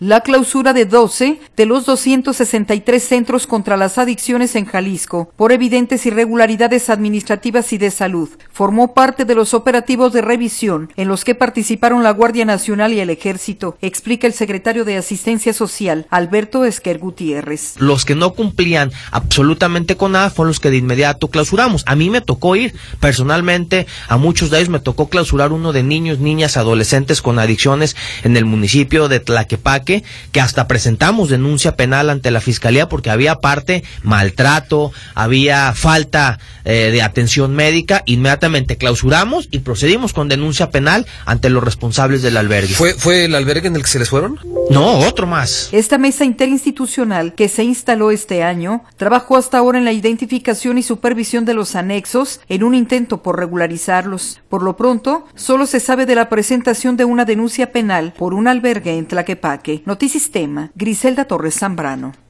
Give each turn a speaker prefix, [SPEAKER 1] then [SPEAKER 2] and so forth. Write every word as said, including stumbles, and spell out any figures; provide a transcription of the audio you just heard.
[SPEAKER 1] La clausura de doce de los doscientos sesenta y tres centros contra las adicciones en Jalisco por evidentes irregularidades administrativas y de salud formó parte de los operativos de revisión en los que participaron la Guardia Nacional y el Ejército, explica el secretario de Asistencia Social, Alberto Esquer Gutiérrez.
[SPEAKER 2] Los que no cumplían absolutamente con nada fueron los que de inmediato clausuramos. A mí me tocó ir personalmente, a muchos de ellos me tocó clausurar uno de niños, niñas, adolescentes con adicciones en el municipio de Tlaquepaque, que hasta presentamos denuncia penal ante la Fiscalía porque había aparte maltrato, había falta eh, de atención médica. Inmediatamente clausuramos y procedimos con denuncia penal ante los responsables del albergue.
[SPEAKER 3] ¿Fue, fue el albergue en el que se les fueron?
[SPEAKER 2] No, otro más.
[SPEAKER 1] Esta mesa interinstitucional que se instaló este año trabajó hasta ahora en la identificación y supervisión de los anexos en un intento por regularizarlos. Por lo pronto, solo se sabe de la presentación de una denuncia penal por un albergue en Tlaquepaque. Notisistema, Griselda Torres Zambrano.